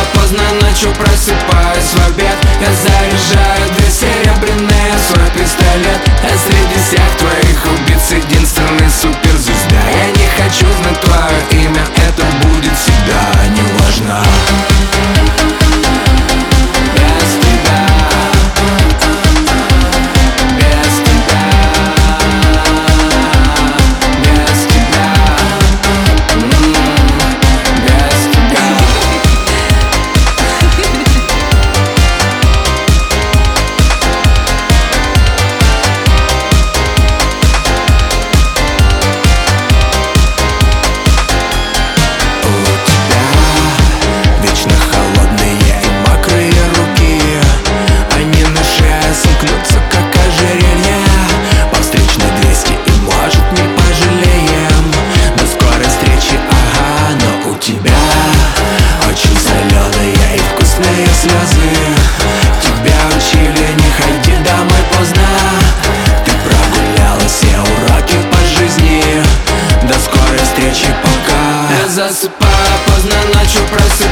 поздно ночью просыпаюсь в обед. Я заряжаю две серебряные свой пистолет. А среди всех твоих убийц единственный суперзвезда. Я не хочу знать твое имя, это будет всегда неважно. Слезы тебя учили, не ходи домой поздно. Ты прогуляла все уроки по жизни. До скорой встречи, пока. Я засыпаю поздно ночью, просыпаюсь